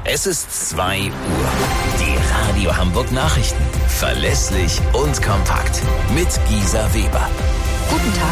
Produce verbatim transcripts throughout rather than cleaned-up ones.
Es ist zwei Uhr. Die Radio Hamburg Nachrichten. Verlässlich und kompakt. Mit Gisa Weber. Guten Tag.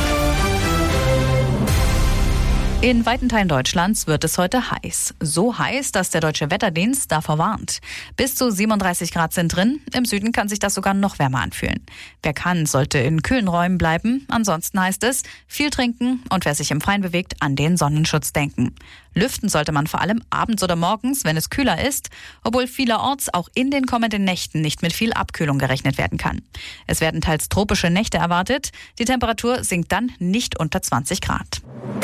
In weiten Teilen Deutschlands wird es heute heiß. So heiß, dass der Deutsche Wetterdienst davor warnt. Bis zu siebenunddreißig Grad sind drin. Im Süden kann sich das sogar noch wärmer anfühlen. Wer kann, sollte in kühlen Räumen bleiben. Ansonsten heißt es, viel trinken und wer sich im Freien bewegt, an den Sonnenschutz denken. Lüften sollte man vor allem abends oder morgens, wenn es kühler ist, obwohl vielerorts auch in den kommenden Nächten nicht mit viel Abkühlung gerechnet werden kann. Es werden teils tropische Nächte erwartet. Die Temperatur sinkt dann nicht unter zwanzig Grad.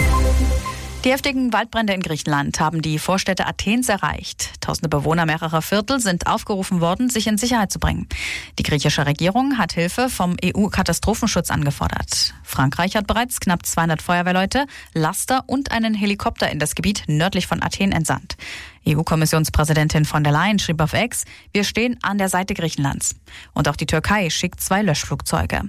Die heftigen Waldbrände in Griechenland haben die Vorstädte Athens erreicht. Tausende Bewohner mehrerer Viertel sind aufgerufen worden, sich in Sicherheit zu bringen. Die griechische Regierung hat Hilfe vom E U-Katastrophenschutz angefordert. Frankreich hat bereits knapp zweihundert Feuerwehrleute, Laster und einen Helikopter in das Gebiet nördlich von Athen entsandt. E U-Kommissionspräsidentin von der Leyen schrieb auf X, wir stehen an der Seite Griechenlands. Und auch die Türkei schickt zwei Löschflugzeuge.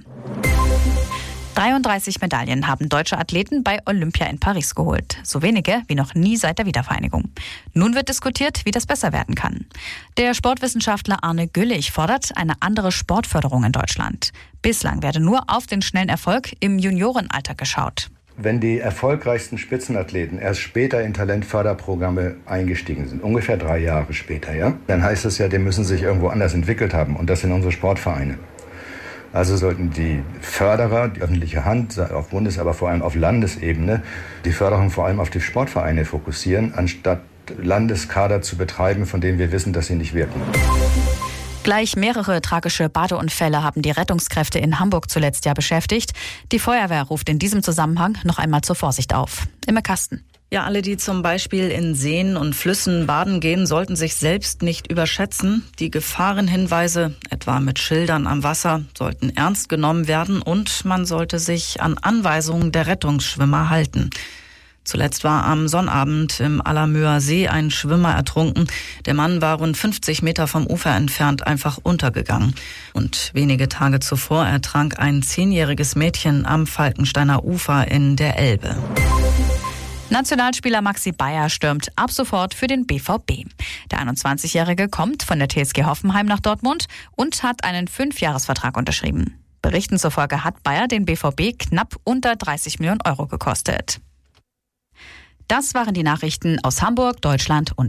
dreiunddreißig Medaillen haben deutsche Athleten bei Olympia in Paris geholt. So wenige wie noch nie seit der Wiedervereinigung. Nun wird diskutiert, wie das besser werden kann. Der Sportwissenschaftler Arne Güllich fordert eine andere Sportförderung in Deutschland. Bislang werde nur auf den schnellen Erfolg im Juniorenalter geschaut. Wenn die erfolgreichsten Spitzenathleten erst später in Talentförderprogramme eingestiegen sind, ungefähr drei Jahre später, ja, dann heißt es ja, die müssen sich irgendwo anders entwickelt haben. Und das sind unsere Sportvereine. Also sollten die Förderer, die öffentliche Hand, auf Bundes-, aber vor allem auf Landesebene, die Förderung vor allem auf die Sportvereine fokussieren, anstatt Landeskader zu betreiben, von denen wir wissen, dass sie nicht wirken. Gleich mehrere tragische Badeunfälle haben die Rettungskräfte in Hamburg zuletzt ja beschäftigt. Die Feuerwehr ruft in diesem Zusammenhang noch einmal zur Vorsicht auf. Imme Kasten. Ja, alle, die zum Beispiel in Seen und Flüssen baden gehen, sollten sich selbst nicht überschätzen. Die Gefahrenhinweise, etwa mit Schildern am Wasser, sollten ernst genommen werden und man sollte sich an Anweisungen der Rettungsschwimmer halten. Zuletzt war am Sonnabend im Allermöer See ein Schwimmer ertrunken. Der Mann war rund fünfzig Meter vom Ufer entfernt einfach untergegangen. Und wenige Tage zuvor ertrank ein zehnjähriges Mädchen am Falkensteiner Ufer in der Elbe. Nationalspieler Maxi Bayer stürmt ab sofort für den B V B. Der einundzwanzigjährige kommt von der T S G Hoffenheim nach Dortmund und hat einen Fünfjahresvertrag unterschrieben. Berichten zufolge hat Bayer den B V B knapp unter dreißig Millionen Euro gekostet. Das waren die Nachrichten aus Hamburg, Deutschland und